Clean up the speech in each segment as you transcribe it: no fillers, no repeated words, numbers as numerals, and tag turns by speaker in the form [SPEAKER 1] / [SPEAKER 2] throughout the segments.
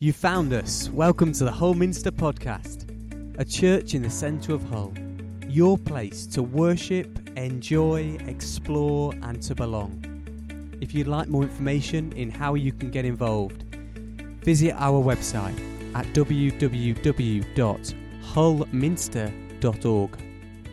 [SPEAKER 1] You found us. Welcome to the Hull Minster podcast, a church in the centre of Hull. Your place to worship, enjoy, explore and to belong. If you'd like more information in how you can get involved, visit our website at www.hullminster.org.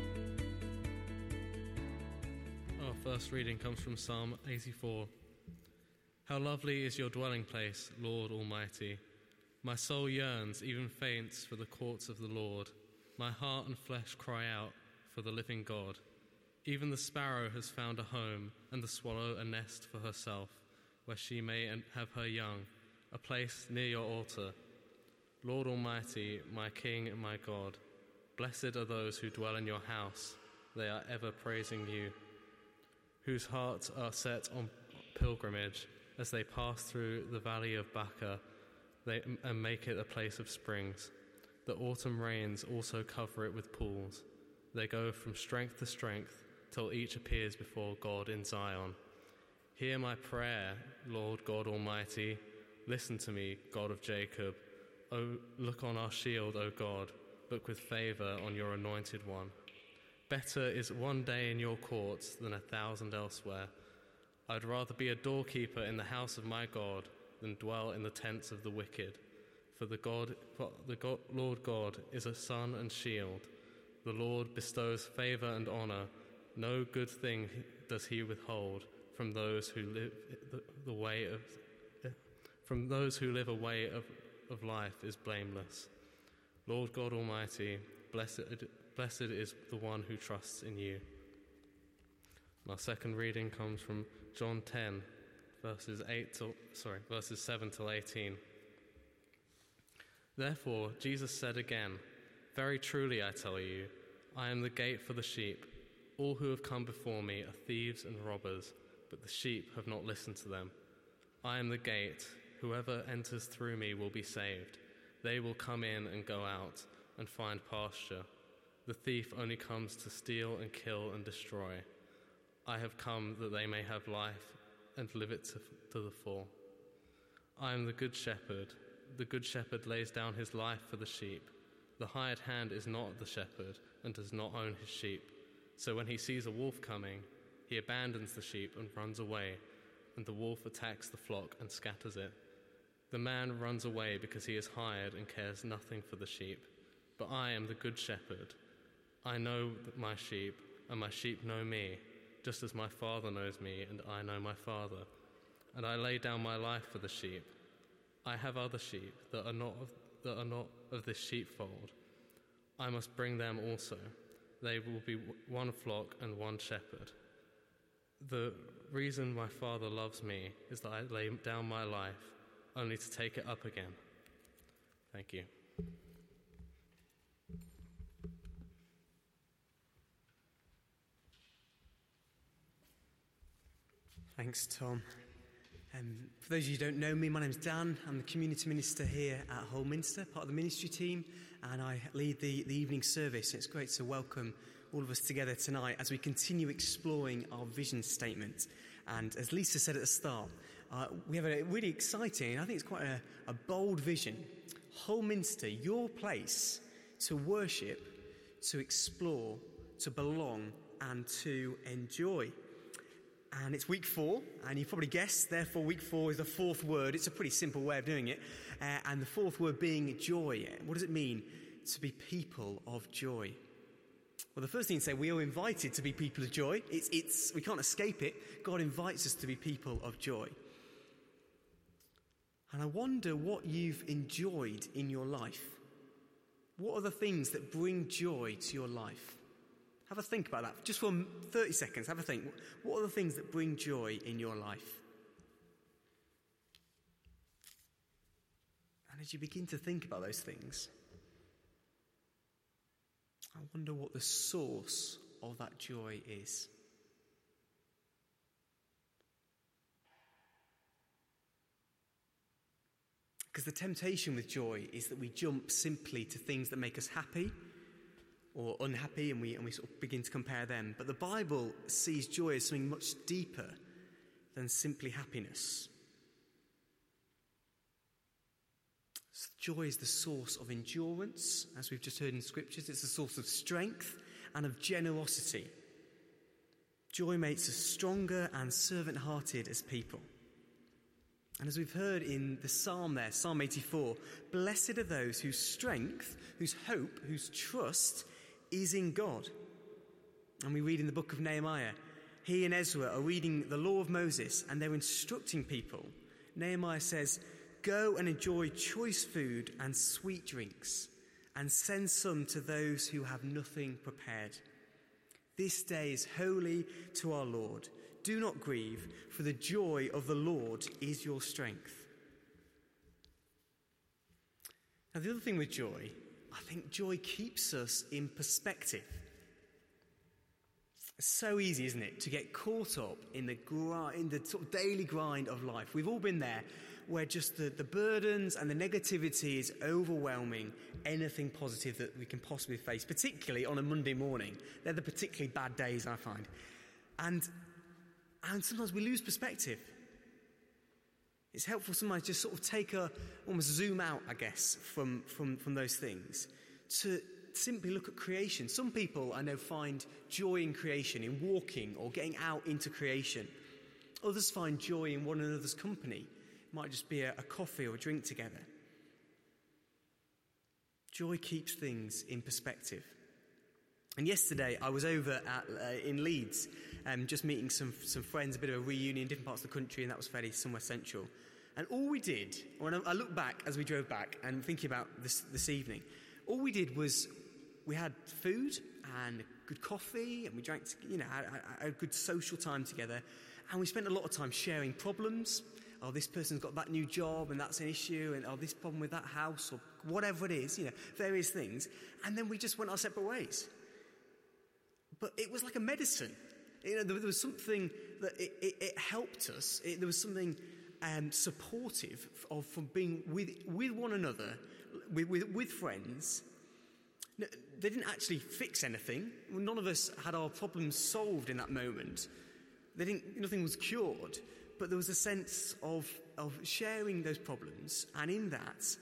[SPEAKER 2] Our first reading comes from Psalm 84. How lovely is your dwelling place, Lord Almighty. My soul yearns, even faints, for the courts of the Lord. My heart and flesh cry out for the living God. Even the sparrow has found a home, and the swallow a nest for herself, where she may have her young, a place near your altar. Lord Almighty, my King and my God, blessed are those who dwell in your house. They are ever praising you, whose hearts are set on pilgrimage as they pass through the valley of Baca and make it a place of springs. The autumn rains also cover it with pools. They go from strength to strength till each appears before God in Zion. Hear my prayer, Lord God Almighty. Listen to me, God of Jacob. Oh, look on our shield, O God. Look with favour on your anointed one. Better is one day in your courts than 1,000 elsewhere. I'd rather be a doorkeeper in the house of my God than dwell in the tents of the wicked. For the Lord God is a sun and shield. The Lord bestows favour and honour. No good thing does he withhold from those who live a way of life is blameless. Lord God Almighty, blessed is the one who trusts in you. Our second reading comes from John 10, verses 7 till 18. Therefore, Jesus said again, very truly I tell you, I am the gate for the sheep. All who have come before me are thieves and robbers, but the sheep have not listened to them. I am the gate. Whoever enters through me will be saved. They will come in and go out and find pasture. The thief only comes to steal and kill and destroy. I have come that they may have life and live it to the full. I am the good shepherd. The good shepherd lays down his life for the sheep. The hired hand is not the shepherd and does not own his sheep. So when he sees a wolf coming, he abandons the sheep and runs away, and the wolf attacks the flock and scatters it. The man runs away because he is hired and cares nothing for the sheep. But I am the good shepherd. I know my sheep, and my sheep know me, just as my Father knows me, and I know my Father. And I lay down my life for the sheep. I have other sheep that are not of this sheepfold. I must bring them also. They will be one flock and one shepherd. The reason my Father loves me is that I lay down my life, only to take it up again. Thank you.
[SPEAKER 1] Thanks, Tom. For those of you who don't know me, my name's Dan. I'm the community minister here at Hull Minster, part of the ministry team, and I lead the evening service. It's great to welcome all of us together tonight as we continue exploring our vision statement. And as Lisa said at the start, we have a really exciting, I think it's quite a bold vision. Hull Minster, your place to worship, to explore, to belong, and to enjoy. And it's week 4, and you probably guessed, therefore week 4 is the fourth word. It's a pretty simple way of doing it. And the fourth word being joy. What does it mean to be people of joy? Well, the first thing to say, we are invited to be people of joy. We can't escape it. God invites us to be people of joy. And I wonder what you've enjoyed in your life. What are the things that bring joy to your life? Have a think about that. Just for 30 seconds, have a think. What are the things that bring joy in your life? And as you begin to think about those things, I wonder what the source of that joy is. Because the temptation with joy is that we jump simply to things that make us happy or unhappy, and we sort of begin to compare them. But the Bible sees joy as something much deeper than simply happiness. Joy is the source of endurance, as we've just heard in scriptures. It's the source of strength and of generosity. Joy makes us stronger and servant-hearted as people. And as we've heard in the psalm there, Psalm 84, blessed are those whose strength, whose hope, whose trust is in God. And we read in the book of Nehemiah, he and Ezra are reading the law of Moses and they're instructing people. Nehemiah says, go and enjoy choice food and sweet drinks, and send some to those who have nothing prepared. This day is holy to our Lord. Do not grieve, for the joy of the Lord is your strength. Now, the other thing with joy, I think joy keeps us in perspective. It's so easy, isn't it, to get caught up in the sort of daily grind of life. We've all been there, where just the burdens and the negativity is overwhelming anything positive that we can possibly face, particularly on a Monday morning. They're the particularly bad days, I find. And sometimes we lose perspective. It's helpful sometimes just sort of almost zoom out, I guess, from those things, to simply look at creation. Some people I know find joy in creation, in walking or getting out into creation. Others find joy in one another's company. It might just be a coffee or a drink together. Joy keeps things in perspective. And yesterday I was over in Leeds, just meeting some friends, a bit of a reunion in different parts of the country, and that was fairly somewhere central. And all we did, when I look back as we drove back and thinking about this evening, all we did was we had food and good coffee, and we drank, had a good social time together, and we spent a lot of time sharing problems. Oh, this person's got that new job and that's an issue, and this problem with that house, or whatever it is, various things. And then we just went our separate ways. But it was like a medicine. There was something that it helped us. There was something supportive from being with one another, with friends. They didn't actually fix anything. None of us had our problems solved in that moment. Nothing was cured. But there was a sense of sharing those problems, and in that,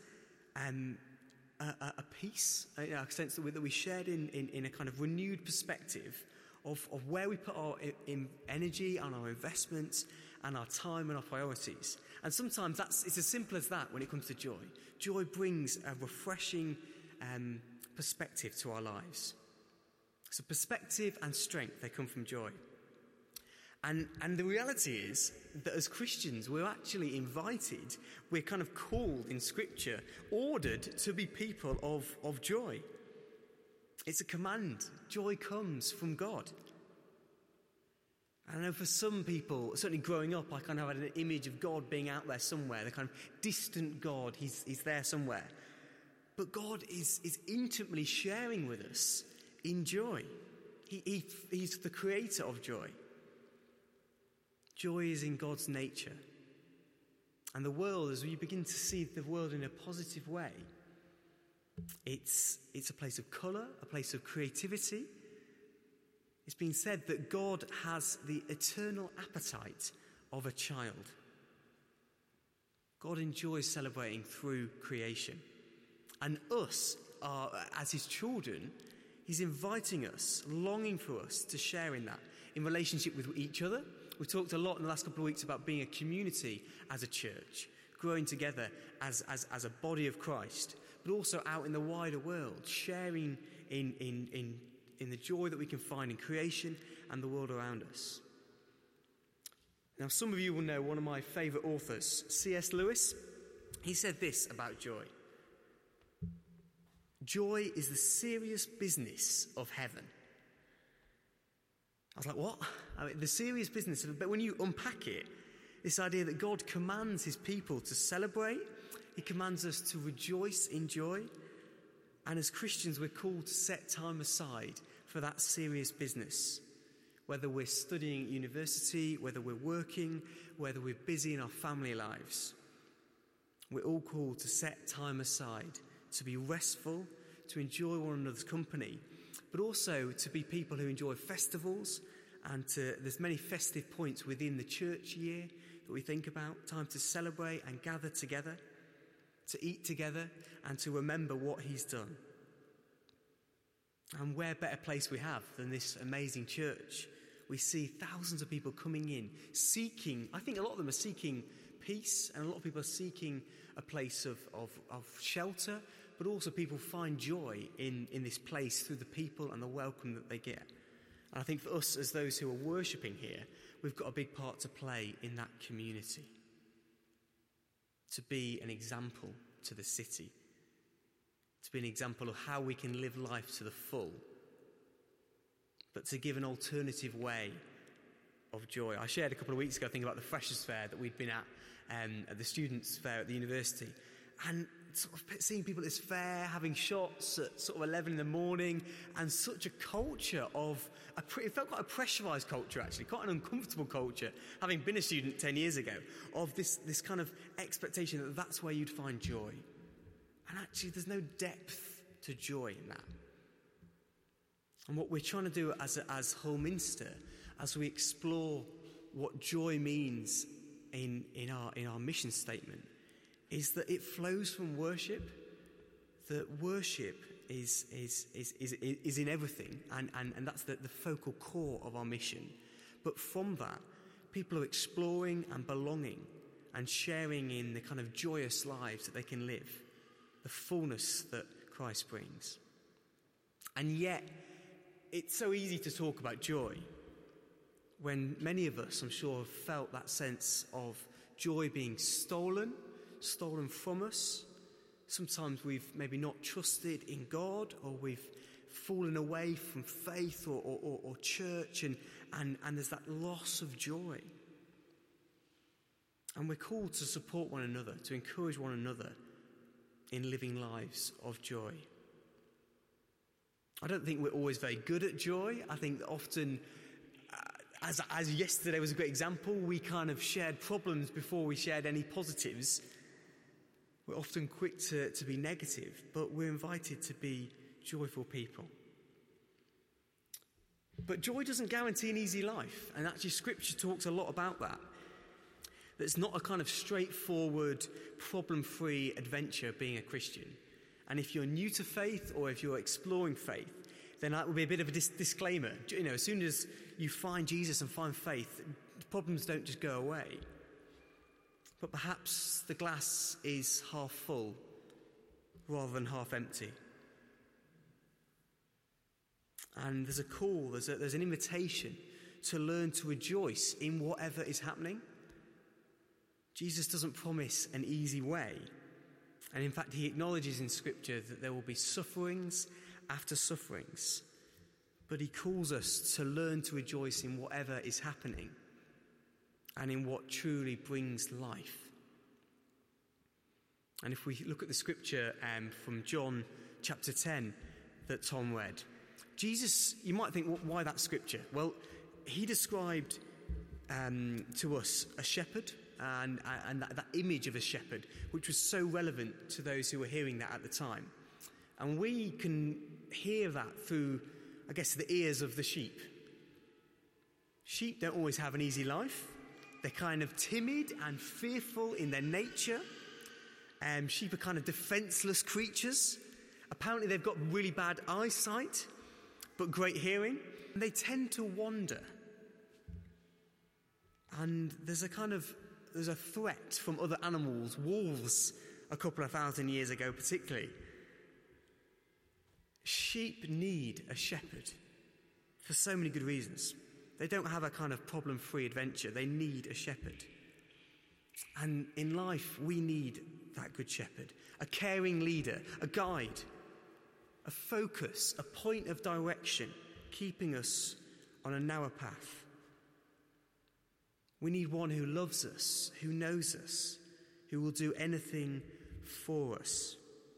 [SPEAKER 1] a peace, a sense that we shared in a kind of renewed perspective of where we put our energy and our investments and our time and our priorities. And sometimes it's as simple as that when it comes to joy. Joy brings a refreshing perspective to our lives. So perspective and strength, they come from joy. And the reality is that as Christians, we're actually invited, we're kind of called in Scripture, ordered to be people of joy. It's a command. Joy comes from God. I know for some people, certainly growing up, I kind of had an image of God being out there somewhere, the kind of distant God, he's there somewhere. But God is intimately sharing with us in joy. He's the creator of joy. Joy is in God's nature. And the world, as we begin to see the world in a positive way, it's a place of colour, a place of creativity. It's been said that God has the eternal appetite of a child. God enjoys celebrating through creation. And us, as his children, he's inviting us, longing for us to share in that, in relationship with each other. We've talked a lot in the last couple of weeks about being a community as a church, growing together as a body of Christ, but also out in the wider world, sharing in the joy that we can find in creation and the world around us. Now, some of you will know one of my favourite authors, C.S. Lewis. He said this about joy. Joy is the serious business of heaven. I was like, what? The serious business of it. But when you unpack it, this idea that God commands his people to celebrate, he commands us to rejoice in joy. And as Christians, we're called to set time aside for that serious business. Whether we're studying at university, whether we're working, whether we're busy in our family lives. We're all called to set time aside, to be restful, to enjoy one another's company, but also to be people who enjoy festivals, and there's many festive points within the church year that we think about, time to celebrate and gather together, to eat together, and to remember what he's done. And where better place we have than this amazing church? We see thousands of people coming in, seeking, I think a lot of them are seeking peace, and a lot of people are seeking a place of shelter, but also people find joy in this place through the people and the welcome that they get. And I think for us as those who are worshipping here, we've got a big part to play in that community. To be an example to the city. To be an example of how we can live life to the full. But to give an alternative way of joy. I shared a couple of weeks ago, I think, about the Freshers' Fair that we'd been at the Students' Fair at the university. And sort of seeing people at this fair, having shots at sort of 11 in the morning, and such a culture of, it felt quite a pressurised culture actually, quite an uncomfortable culture, having been a student 10 years ago, of this kind of expectation that that's where you'd find joy. And actually there's no depth to joy in that. And what we're trying to do as Hull Minster, as we explore what joy means in our mission statement, is that it flows from worship. That worship is in everything, and that's the focal core of our mission. But from that, people are exploring and belonging and sharing in the kind of joyous lives that they can live, the fullness that Christ brings. And yet, it's so easy to talk about joy when many of us, I'm sure, have felt that sense of joy being stolen from us. Sometimes we've maybe not trusted in God, or we've fallen away from faith or church, and there's that loss of joy. And we're called to support one another, to encourage one another in living lives of joy. I don't think we're always very good at joy. I think that often, as yesterday was a great example, we kind of shared problems before we shared any positives. We're often quick to be negative, but we're invited to be joyful people. But joy doesn't guarantee an easy life, and actually Scripture talks a lot about that. That it's not a kind of straightforward, problem-free adventure being a Christian. And if you're new to faith, or if you're exploring faith, then that would be a bit of a disclaimer. You know, as soon as you find Jesus and find faith, problems don't just go away. But perhaps the glass is half full rather than half empty. And there's a call, there's an invitation to learn to rejoice in whatever is happening. Jesus doesn't promise an easy way. And in fact, he acknowledges in Scripture that there will be sufferings after sufferings. But he calls us to learn to rejoice in whatever is happening and in what truly brings life. And if we look at the Scripture from John chapter 10 that Tom read, Jesus, you might think, well, why that Scripture? Well, he described to us a shepherd, and that image of a shepherd, which was so relevant to those who were hearing that at the time. And we can hear that through, I guess, the ears of the sheep. Sheep don't always have an easy life. They're kind of timid and fearful in their nature. Sheep are kind of defenseless creatures. Apparently they've got really bad eyesight, but great hearing. And they tend to wander. And there's a threat from other animals, wolves, a couple of thousand years ago particularly. Sheep need a shepherd for so many good reasons. They don't have a kind of problem-free adventure. They need a shepherd. And in life, we need that good shepherd, a caring leader, a guide, a focus, a point of direction, keeping us on a narrow path. We need one who loves us, who knows us, who will do anything for us.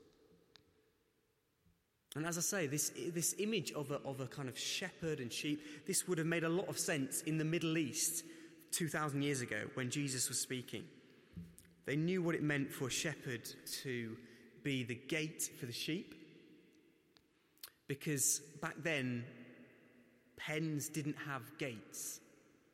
[SPEAKER 1] And as I say, this image of a kind of shepherd and sheep, this would have made a lot of sense in the Middle East 2,000 years ago when Jesus was speaking. They knew what it meant for a shepherd to be the gate for the sheep, because back then, pens didn't have gates.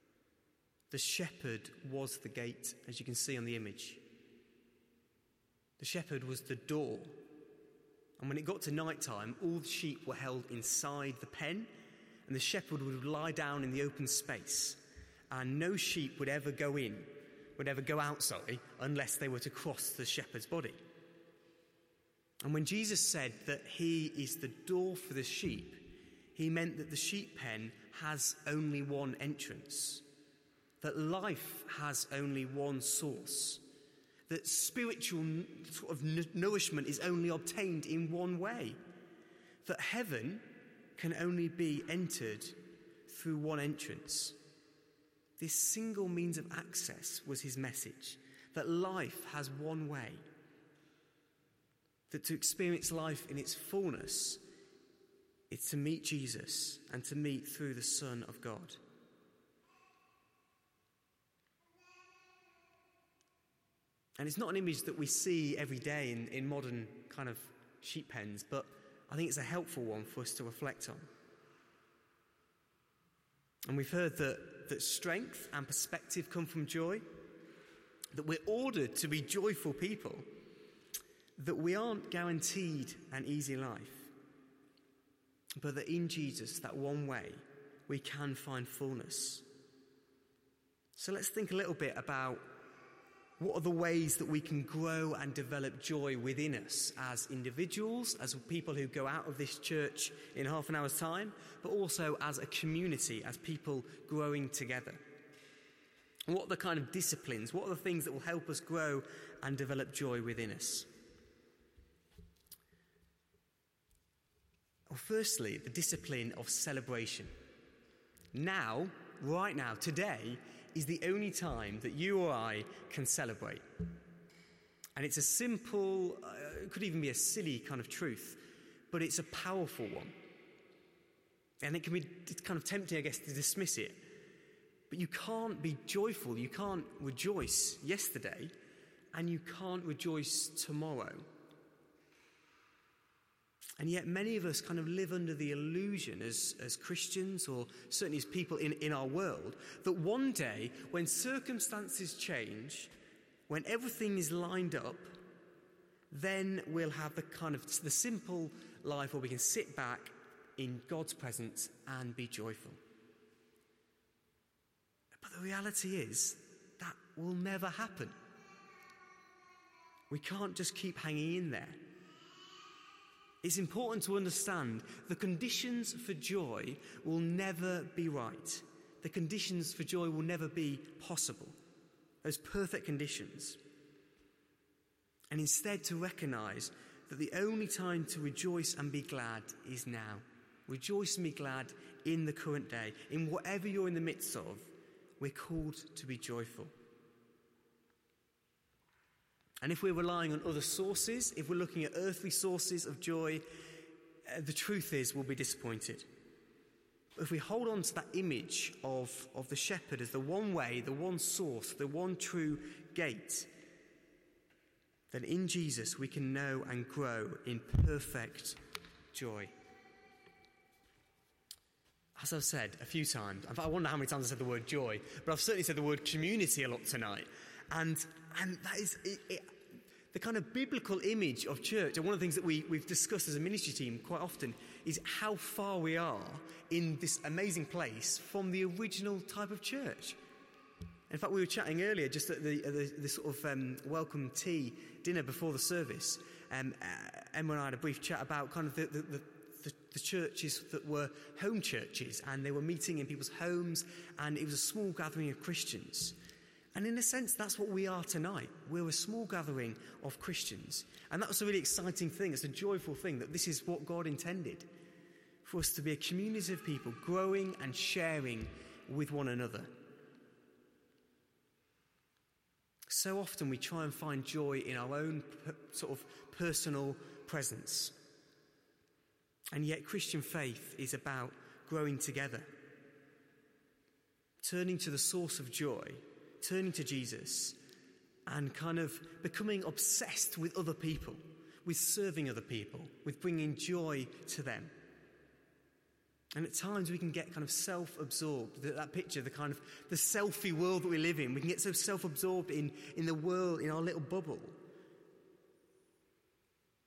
[SPEAKER 1] The shepherd was the gate, as you can see on the image. The shepherd was the door. And when it got to night time, all the sheep were held inside the pen, and the shepherd would lie down in the open space, and no sheep would ever go out, unless they were to cross the shepherd's body. And when Jesus said that he is the door for the sheep, he meant that the sheep pen has only one entrance, that life has only one source, that spiritual sort of nourishment is only obtained in one way, that heaven can only be entered through one entrance. This single means of access was his message, that life has one way, that to experience life in its fullness is to meet Jesus and to meet through the Son of God. And it's not an image that we see every day in modern kind of sheep pens, but I think it's a helpful one for us to reflect on. And we've heard that strength and perspective come from joy, that we're ordered to be joyful people, that we aren't guaranteed an easy life, but that in Jesus, that one way, we can find fullness. So let's think a little bit about what are the ways that we can grow and develop joy within us as individuals, as people who go out of this church in half an hour's time, but also as a community, as people growing together? What are the kind of disciplines? What are the things that will help us grow and develop joy within us? Well, firstly, the discipline of celebration. Now, right now, today, is the only time that you or I can celebrate. And it's a simple, it could even be a silly kind of truth, but it's a powerful one. And it's kind of tempting, I guess, to dismiss it. But you can't be joyful, you can't rejoice yesterday, and you can't rejoice tomorrow. And yet many of us kind of live under the illusion as Christians, or certainly as people in our world, that one day when circumstances change, when everything is lined up, then we'll have the simple life where we can sit back in God's presence and be joyful. But the reality is that will never happen. We can't just keep hanging in there. It's important to understand the conditions for joy will never be right. The conditions for joy will never be possible. Those perfect conditions. And instead to recognise that the only time to rejoice and be glad is now. Rejoice and be glad in the current day. In whatever you're in the midst of, we're called to be joyful. And if we're relying on other sources, if we're looking at earthly sources of joy, the truth is we'll be disappointed. But if we hold on to that image of the shepherd as the one way, the one source, the one true gate, then in Jesus we can know and grow in perfect joy. As I've said a few times, in fact, I wonder how many times I said the word joy, but I've certainly said the word community a lot tonight. And that is the kind of biblical image of church. And one of the things that we've discussed as a ministry team quite often is how far we are in this amazing place from the original type of church. In fact, we were chatting earlier just at the sort of welcome tea dinner before the service. Emma and I had a brief chat about kind of the churches that were home churches, and they were meeting in people's homes, and it was a small gathering of Christians. And in a sense, that's what we are tonight. We're a small gathering of Christians. And that was a really exciting thing. It's a joyful thing that this is what God intended, for us to be a community of people growing and sharing with one another. So often we try and find joy in our own sort of personal presence. And yet Christian faith is about growing together, turning to the source of joy, turning to Jesus, and kind of becoming obsessed with other people, with serving other people, with bringing joy to them. And at times we can get kind of self-absorbed. That picture, the kind of the selfie world that we live in, we can get so self-absorbed in the world, in our little bubble,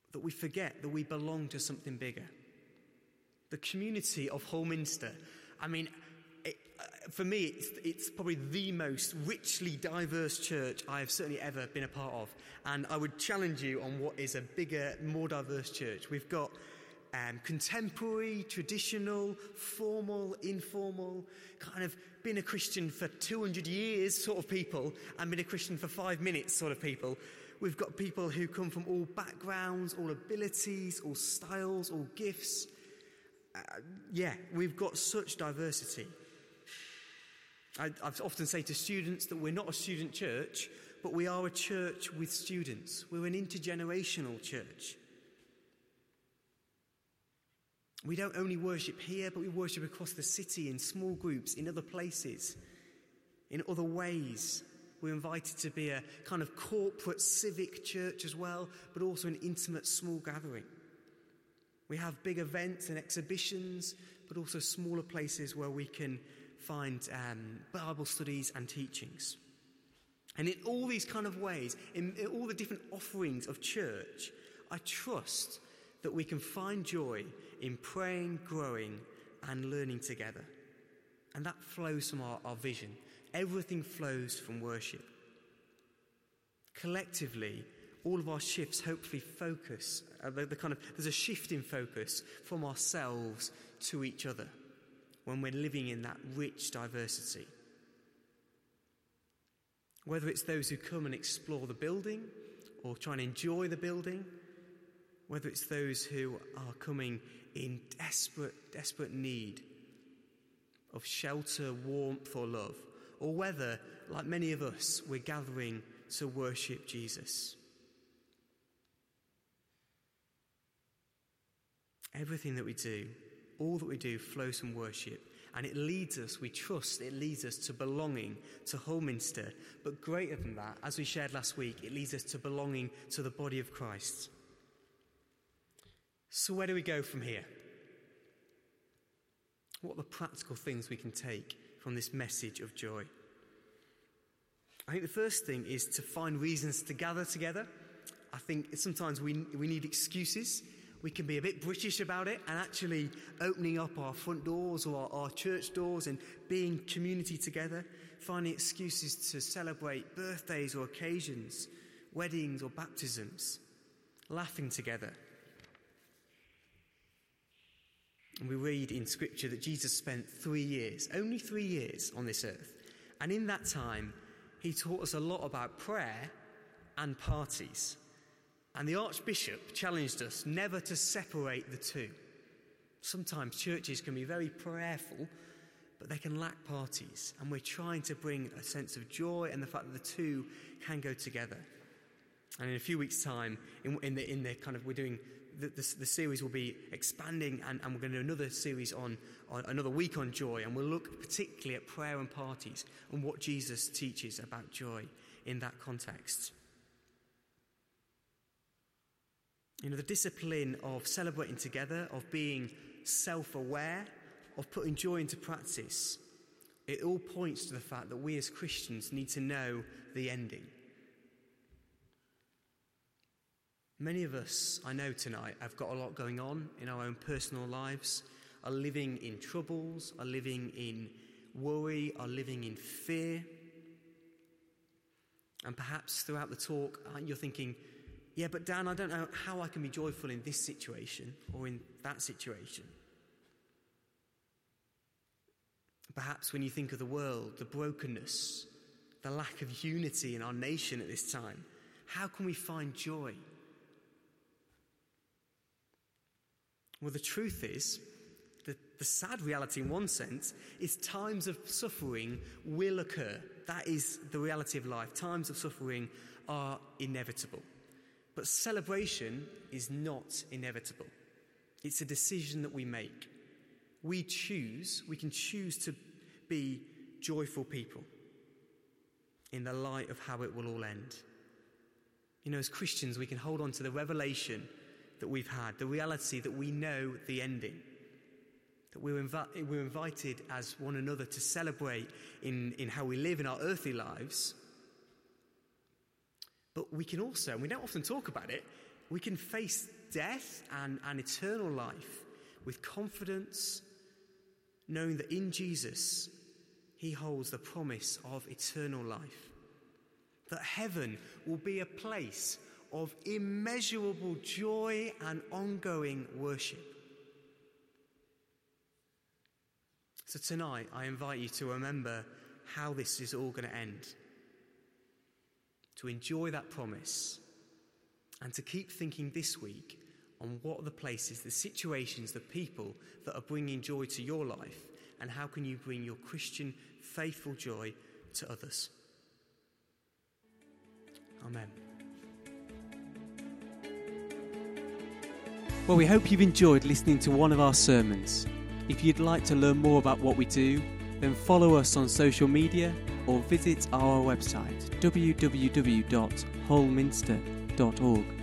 [SPEAKER 1] that we forget that we belong to something bigger. The community of Holminster, for me, it's probably the most richly diverse church I have certainly ever been a part of. And I would challenge you on what is a bigger, more diverse church. We've got contemporary, traditional, formal, informal, kind of been a Christian for 200 years sort of people and been a Christian for 5 minutes sort of people. We've got people who come from all backgrounds, all abilities, all styles, all gifts. We've got such diversity. I often say to students that we're not a student church, but we are a church with students. We're an intergenerational church. We don't only worship here, but we worship across the city in small groups, in other places, in other ways. We're invited to be a kind of corporate civic church as well, but also an intimate small gathering. We have big events and exhibitions, but also smaller places where we can find Bible studies and teachings. And in all these kind of ways, in all the different offerings of church, I trust that we can find joy in praying, growing, and learning together. And that flows from our vision. Everything flows from worship. Collectively, all of our shifts hopefully focus, there's a shift in focus from ourselves to each other when we're living in that rich diversity. Whether it's those who come and explore the building or try and enjoy the building, whether it's those who are coming in desperate need of shelter, warmth, or love, or whether, like many of us, we're gathering to worship Jesus. Everything that we do, all that we do, flows from worship, and it leads us, we trust, it leads us to belonging to Holminster. But greater than that, as we shared last week, it leads us to belonging to the body of Christ. So where do we go from here? What are the practical things we can take from this message of joy? I think the first thing is to find reasons to gather together. I think sometimes we need excuses. We can be a bit British about it, and actually opening up our front doors or our church doors and being community together, finding excuses to celebrate birthdays or occasions, weddings or baptisms, laughing together. And we read in Scripture that Jesus spent 3 years, only 3 years on this earth. And in that time, he taught us a lot about prayer and parties. And the Archbishop challenged us never to separate the two. Sometimes churches can be very prayerful, but they can lack parties. And we're trying to bring a sense of joy and the fact that the two can go together. And in a few weeks' time, in the kind of, we're doing, the series will be expanding, and we're going to do another series on another week on joy, and we'll look particularly at prayer and parties and what Jesus teaches about joy in that context. You know, the discipline of celebrating together, of being self-aware, of putting joy into practice, it all points to the fact that we as Christians need to know the ending. Many of us, I know tonight, have got a lot going on in our own personal lives, are living in troubles, are living in worry, are living in fear. And perhaps throughout the talk, you're thinking, yeah, but Dan, I don't know how I can be joyful in this situation or in that situation. Perhaps when you think of the world, the brokenness, the lack of unity in our nation at this time, how can we find joy? Well, the truth is, the sad reality in one sense, is times of suffering will occur. That is the reality of life. Times of suffering are inevitable. But celebration is not inevitable. It's a decision that we make. We can choose to be joyful people in the light of how it will all end. You know, as Christians, we can hold on to the revelation that we've had, the reality that we know the ending, that we're invited as one another to celebrate in how we live in our earthly lives. But we can also, and we don't often talk about it, we can face death and eternal life with confidence, knowing that in Jesus, he holds the promise of eternal life. That heaven will be a place of immeasurable joy and ongoing worship. So tonight, I invite you to remember how this is all going to end. To enjoy that promise and to keep thinking this week on what are the places, the situations, the people that are bringing joy to your life, and how can you bring your Christian faithful joy to others. Amen. Well, we hope you've enjoyed listening to one of our sermons. If you'd like to learn more about what we do, then follow us on social media or visit our website www.hullminster.org.